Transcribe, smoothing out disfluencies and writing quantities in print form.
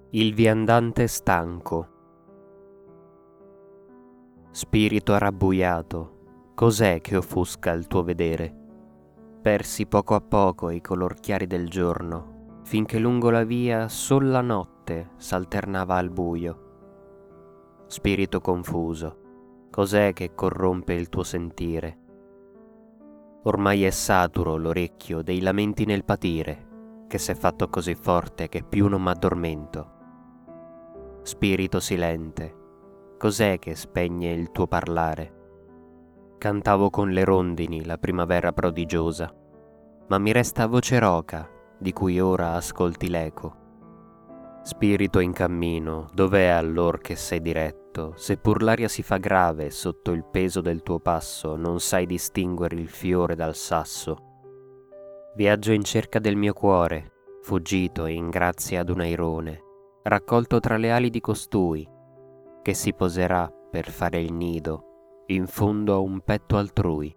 Il viandante stanco. Spirito arrabbuiato, cos'è che offusca il tuo vedere? Persi poco a poco i color chiari del giorno, finché lungo la via sol la notte s'alternava al buio. Spirito confuso, cos'è che corrompe il tuo sentire? Ormai è saturo l'orecchio dei lamenti nel patire, che s'è fatto così forte che più non m'addormento. Spirito silente, cos'è che spegne il tuo parlare? Cantavo con le rondini la primavera prodigiosa, ma mi resta voce roca di cui ora ascolti l'eco. Spirito in cammino, dov'è allor che sei diretto? Se pur l'aria si fa grave sotto il peso del tuo passo, non sai distinguere il fiore dal sasso. Viaggio in cerca del mio cuore, fuggito in grazia ad un airone, raccolto tra le ali di costui, che si poserà per fare il nido in fondo a un petto altrui.